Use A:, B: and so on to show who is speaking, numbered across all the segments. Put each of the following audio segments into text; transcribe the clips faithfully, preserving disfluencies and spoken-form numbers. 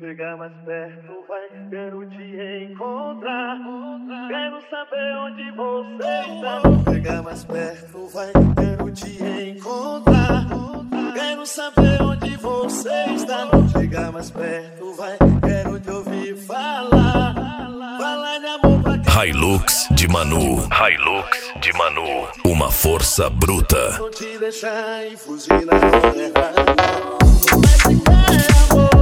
A: Chega mais perto, vai, quero te encontrar. Quero saber onde você está. Chega mais perto, vai, quero te encontrar. Quero saber onde você está. Chega mais perto, vai, quero te ouvir falar. Falar de amor pra quem...
B: Hilux de Manu, Hilux de Manu, uma força bruta.
A: Não te deixar e fugir na hora errada. Mas se quer amor.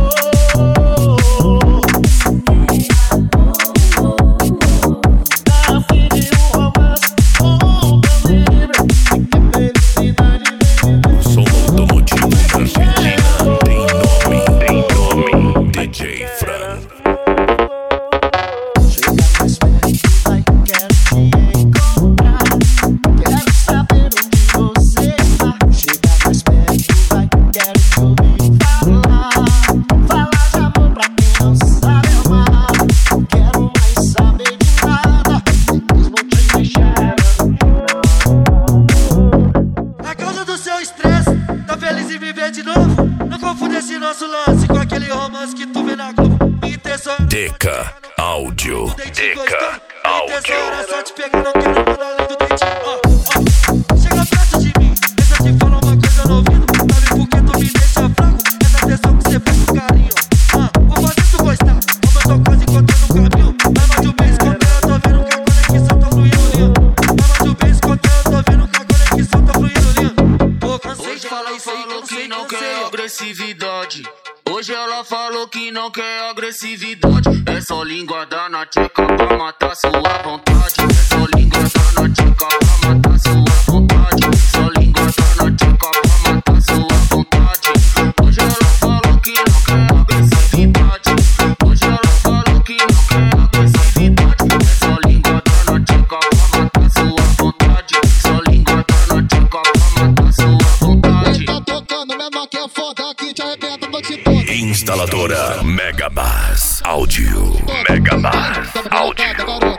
B: Deca Áudio, Deca Áudio.
C: Só te pegar, não quero nada além do dentinho. Ó, ó, chega perto de mim, deixa eu te falar uma coisa no ouvido. Sabe por que tu me deixa fraco? Essa atenção que você faz com carinho. Ah, vou fazer tu gostar, como eu tô quase encontrando o caminho. Vai mais de um mês quando eu tô vendo que a conexão tá fluindo lindo. Vai mais de um mês quando eu tô vendo que a conexão tá fluindo lindo. Pô, cansei de falar isso aí que eu não sei, não quer agressividade. Hoje ela falou que não quer agressividade. É só língua da na tcheca pra matar sua vontade. É só língua da na tcheca pra matar sua vontade. Só língua da na tcheca pra matar sua vontade. Hoje ela falou que não quer agressividade. Hoje ela falou que não quer agressividade. É só língua da na tcheca pra matar sua vontade. Só língua da na tcheca pra matar sua vontade.
D: Tá tocando mesmo que é foda, que te arrebenta a noite toda.
B: Instaladora Megabas Áudio, Megabas Áudio.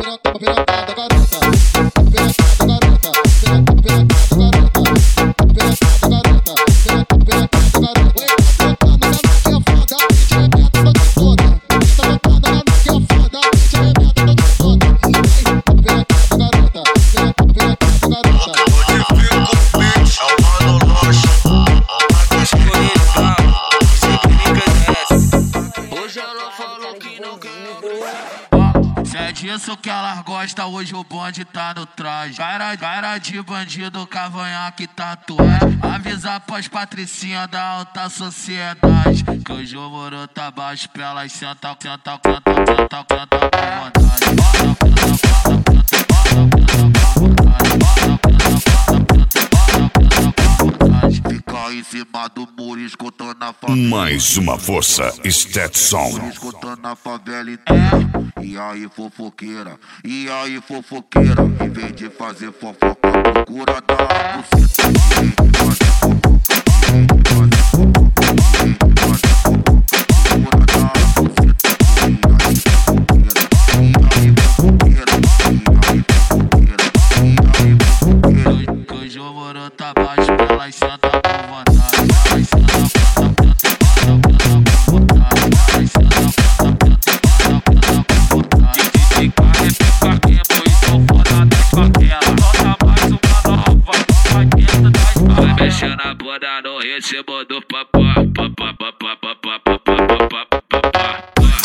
C: É disso que elas gostam, hoje o bonde tá no traje. Cara, cara de bandido, cavanhaque, tatuagem. Avisar pras patricinhas da alta sociedade que hoje o moro tá baixo pra elas sentar, sentar, canta, canta, canta com vontade. Bota, canta, canta, canta, fica em cima do muro escutando a favela.
B: Mais uma força Stetson.
C: Escutando a favela inteira. E aí fofoqueira, e aí fofoqueira. Em vez de fazer fofoca, procura dar buceta. Em vez de fazer fofoca, em vez de fazer fofoca, em vez de fazer fofoca, procura dar buceta. E aí fofoqueira, e aí fofoqueira, e aí fofoqueira. Que hoje o moro tá baixo pra elas sentar com vontade. Elas sentam, canta, canta, canta, canta com vontade. Elas sentam, canta, canta, canta, canta com vontade. Fica arrepica, e sou foda das favelas. Solta mais uma nova, vai dentro das favelas. Vai mexendo a bunda no ritmo do papá, papá, papá, papá, papá, papá, papá.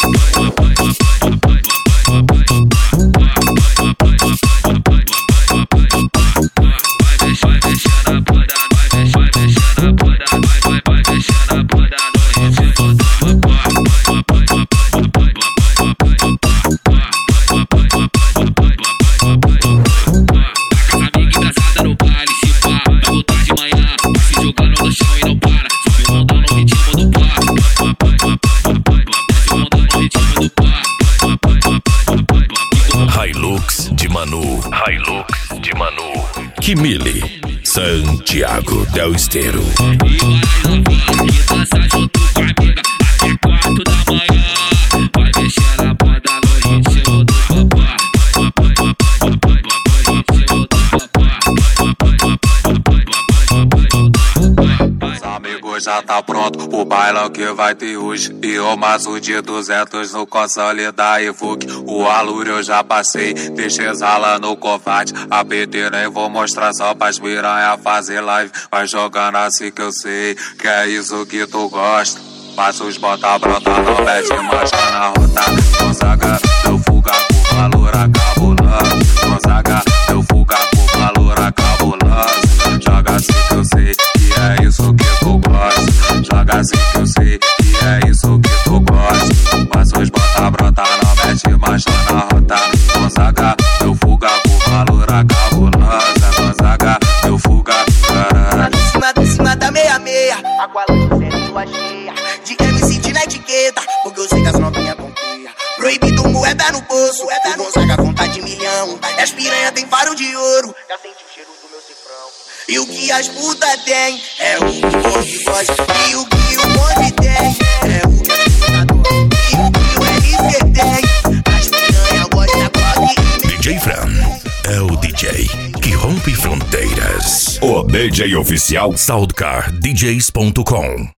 B: Hilux de Manu, Hilux de Manu. Kimili, Santiago del Esteiro.
C: Vai mexer na banda no ritmo do papá.
E: já tá pronto, o bailão que vai ter hoje. E o maço de duzentos no console da Evoque. O alure eu já passei, deixei exala no covarde. A P T nem vou mostrar só pras piranha fazer live. Vai jogando assim que eu sei, que é isso que tu gosta. Passa os bota brota, não mete marcha na rota. Gonzaga, eu fuga com valor cabuloso. Gonzaga, eu fuga com valor cabuloso. Joga assim que eu sei, que é isso que tu gosta. Joga assim que eu sei, que é isso que tu gosta. Passa os bota brota, não mete marcha na rota. Gonzaga, eu fuga com valor cabuloso. Gonzaga, eu fuga.
F: Em cima, em cima da meia-meia, a qual eu zero sua cheia. De M C de na etiqueta, porque eu sei que as novinhas confia. Proibido moeda no bolso, o Gonzaga conta de milhão. E as piranha tem faro de ouro, já senti o cheiro do meu cifrão. E o que as putas tem, é o que o bonde gosta. E o que o bonde tem, é o que as putas gostam. E o que o L C tem, as piranha gostam de
B: D J Fran é o D J que rompe fronteiras. O D J oficial Soundcar D Js ponto com.